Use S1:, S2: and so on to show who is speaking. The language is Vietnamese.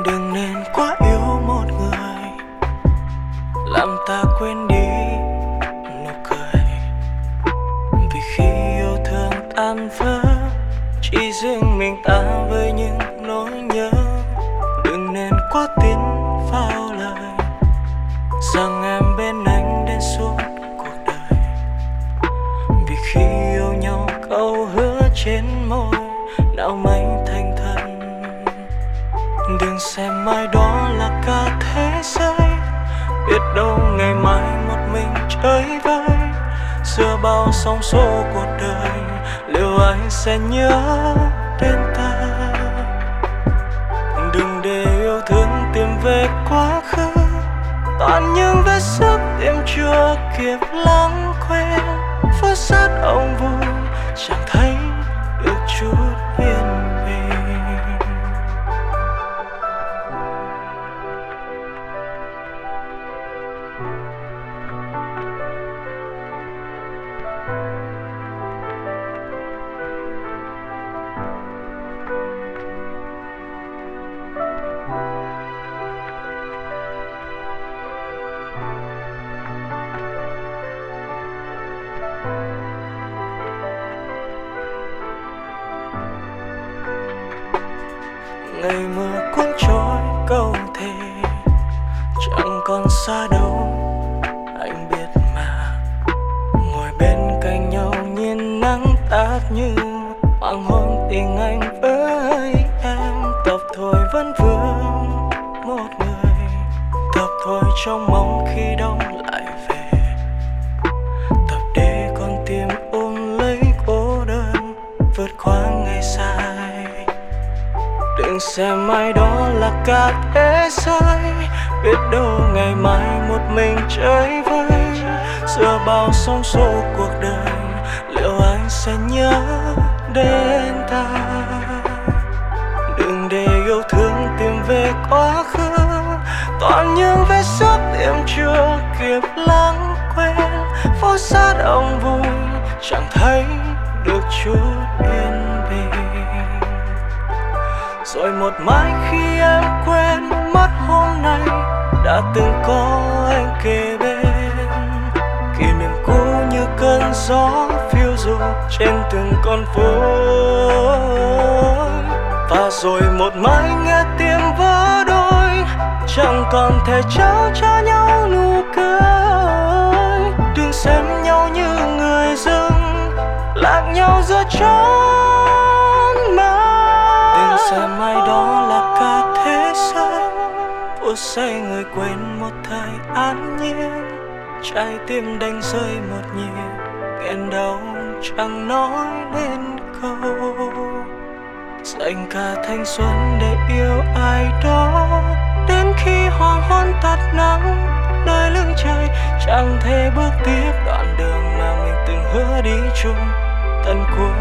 S1: Đừng nên quá yêu một người làm ta quên đi nụ cười, vì khi yêu thương tan vỡ chỉ riêng mình ta với những nỗi nhớ. Đừng nên quá tin vào lời rằng em bên anh đến suốt cuộc đời, vì khi yêu nhau câu hứa trên môi nào mấy thành thật. Đừng xem ai đó là cả thế giới, biết đâu ngày mai một mình chơi vơi. Giữa bao sóng số cuộc đời liệu anh sẽ nhớ đến ta. Đừng để yêu thương tìm về quá khứ, toàn những vết sức tìm chưa kịp lãng quên. Phút giây ông vui chẳng thấy được chút yên bình. Ngày mưa cuốn trôi câu thề chẳng còn xa đâu, anh biết mà. Ngồi bên cạnh nhau nhìn nắng tát như hoàng hôn tình anh với em. Tập thôi vẫn vương một người, tập thôi trong mong khi đông lại về. Tập để con tim ôm lấy cô đơn vượt qua ngày dài. Đừng xem ai đó là cả thế giới, biết đâu ngày mai một mình chơi vơi. Giữa bao sóng số cuộc đời liệu anh sẽ nhớ đến ta. Đừng để yêu thương tìm về quá khứ, toàn những vết xước tìm chưa kịp lãng quên. Phố sát ông vui chẳng thấy được chút yên bình. Rồi một mai khi em quên mất hôm nay đã từng có anh kề bên. Kỷ niệm cũ như cơn gió phiêu du trên từng con phố. Và rồi một mai nghe tim vỡ đôi, chẳng còn thể trao cho nhau nụ cười. Đừng xem nhau như người dưng lạc nhau giữa chốn mơ. Đừng xem ai đó là cả thế giới, phút giây người quên một thời an nhiên. Trái tim đánh rơi một nhịp nghẹn đau chẳng nói nên câu. Dành cả thanh xuân để yêu ai đó, đến khi hoàng hôn tắt nắng nơi lưng trời chẳng thể bước tiếp đoạn đường mà mình từng hứa đi chung. Tận cuối